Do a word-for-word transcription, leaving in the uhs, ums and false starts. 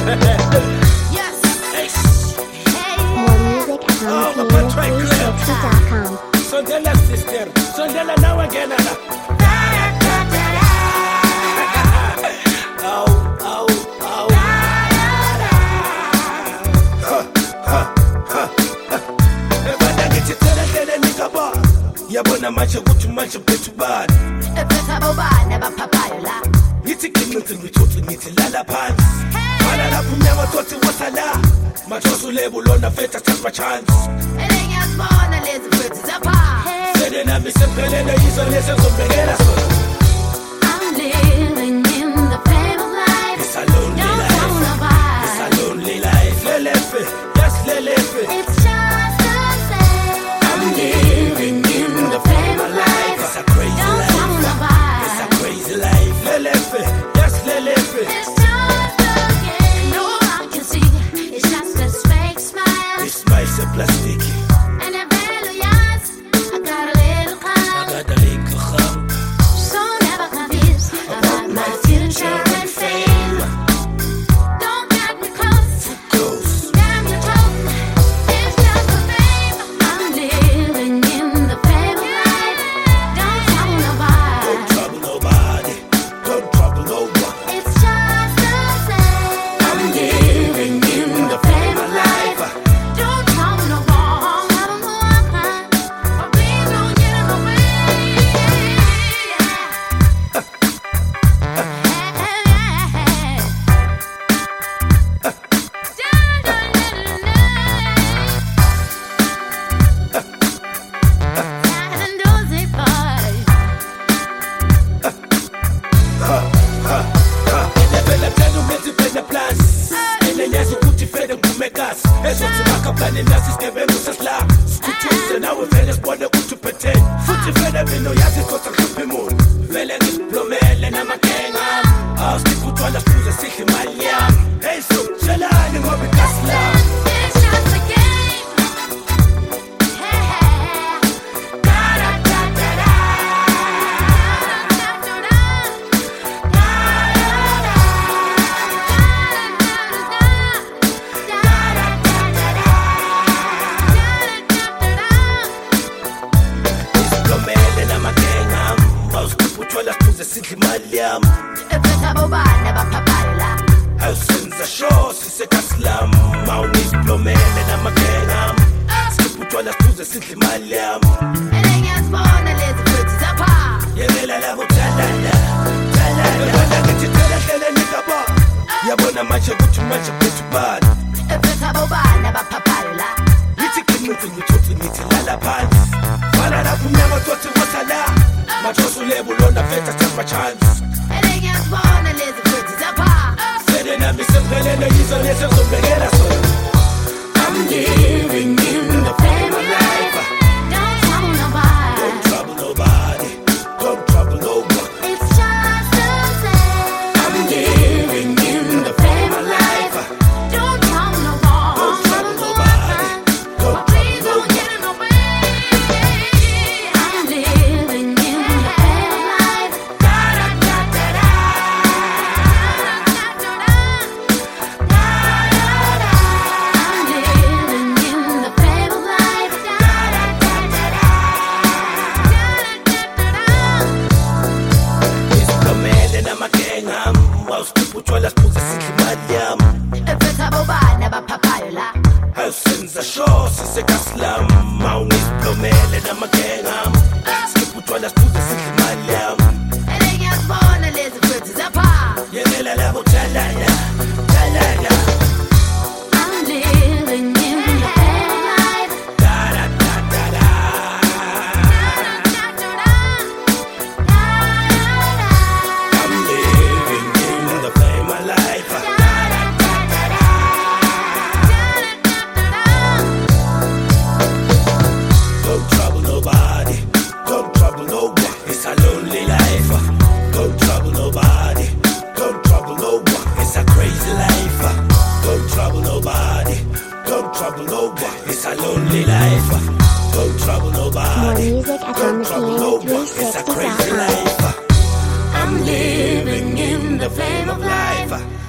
Yes. Hey. More music at Oh, home but try three clear. sixty dot com. Sondela sister, sondela now again. Oh, oh, oh. Ebana ngithi tela tela nikaba. Yabona manje ukuthi manje phethu bani. Ephetha bobani abaphapayo la. Ngithi ngicinci ngithothi ngithi lala phansi. Bala lapho umnyama thothi wasala. Mathosu lebu lona fetha just my chance. Elengiyazibona lezi mfethu zapha. Sele nami sephelele yizo lezi ngizobhekela sona. I'm living in the flame of life. It's a lonely Don't life. tell nobody. It's a lonely life. Lelefe, yes lelefe. It's just the same. I'm living in the flame of life. It's a crazy Don't life. tell nobody. It's a crazy life. Lelefe, yes lelefe. It's just a game. No one can see. It's just this fake smile. This mice a plastic. And I value yours. I got a little cloud. Got a little hum. So never confused about my future and fame. Don't get me close. Close. Damn your throat. It's just the fame. I'm living in the flame of life. Don't tell nobody. Don't trouble nobody. Don't trouble no one. It's just the same. I'm living in the flame of life. Don't tell no wrong. I don't know why. But please don't get in the way. Phela phela umenzi phela plus. Enenyazi ukuthi fede ngiphume kasi. Ezothi makapane nasi isigebengu sesla. Sikuthuse nawe vele sibone ukuthi uphethe. Futhi vele mina uyazi kodwa ngihluphe imoni. Vele ngidiplomele namagenga. Awusikho uthola sibuze sihle imali yami. Hey so, tshelani ngoba ikasi lami. It's just a game. Hey, hey. Da da da da da. Da da da da. Da da da. Da da da da da. Isiplomele namagenga. Awusikho uthola sibuze sihle imali yami. Ephetha bobani abaphapayo la. Awusenza sure sisekasi lami. Mawunisiplomele namagenga. Sikho uthola sibuze sihle imali yami. Elengiyazibona lezi mfethu zapha. Yevela labo talala, talala. Ebana ngithi tela tela nikaba. Yabona manje ukuthi manje phethu bani. Ephetha bobani abaphapayo la. Ngithi ngicinci ngithothi ngithi lala phansi. Bala lapho umnyama thothi wasala. Mathosu lebu lona fetha just my chance. Elengiyazibona lezi mfethu zapha. Sele nami sephelele yizo lezi ngizobhekela sona. I'm living in the flame of life. Don't tell nobody. Don't trouble nobody. Don't trouble no one. It's just the same. I'm living in the flame of life. Don't tell no wrong. Don't trouble nobody. Don't Please trouble no don't get in the way. I'm living in the flame of life. Da da da da da. Da da da da. Da da da. I'm living in the flame of life. Da da da da da. Da da da da. Isiplomele namagenga. Awusikho uthola sibuze sihle imali yami. Ephetha bobani abaphapayo la. Awusenza sure sisekasi lami. Mawunisiplomele namagenga. Sikho uthola sibuze sihle imali yami. Elengiyazibona lezi mfethu zapha. Yevela labo talala, talala. I'm living in the flame of life. Da da da da da. Da da da da. Da da da. I'm living in the flame of life. Da da da da da. Da da da da. Don't trouble nobody. Don't trouble no one. It's a lonely life. Don't trouble nobody. Don't trouble no one. It's a crazy life. Don't trouble nobody. Don't trouble no one. It's a lonely life. Don't trouble More nobody. music at Don't trouble no home one. three It's a sixty crazy dot com. life. I'm living in the flame of life.